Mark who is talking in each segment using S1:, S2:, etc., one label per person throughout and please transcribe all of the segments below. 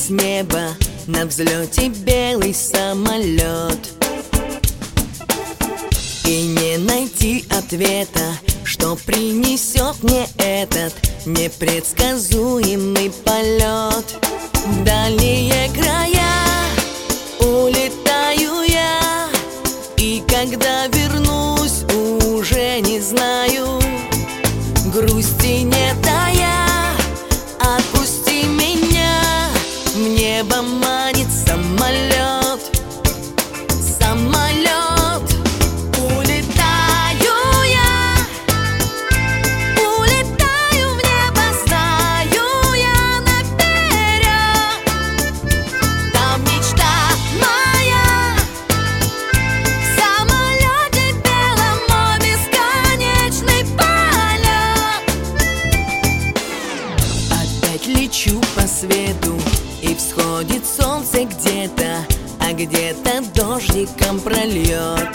S1: с неба на взлете белый самолет. И не найти ответа, что принесет мне этот непредсказуемый полет. В дальние края улетаю я, и когда вернусь, уже не знаю. Грусти не тая, отпусти меня, в небо манит самолет. Самолет. Лечу по свету, и всходит солнце где-то, а где-то дождиком прольет.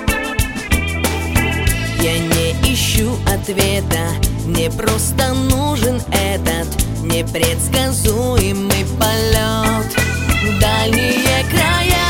S1: Я не ищу ответа, мне просто нужен этот непредсказуемый полет. В дальние края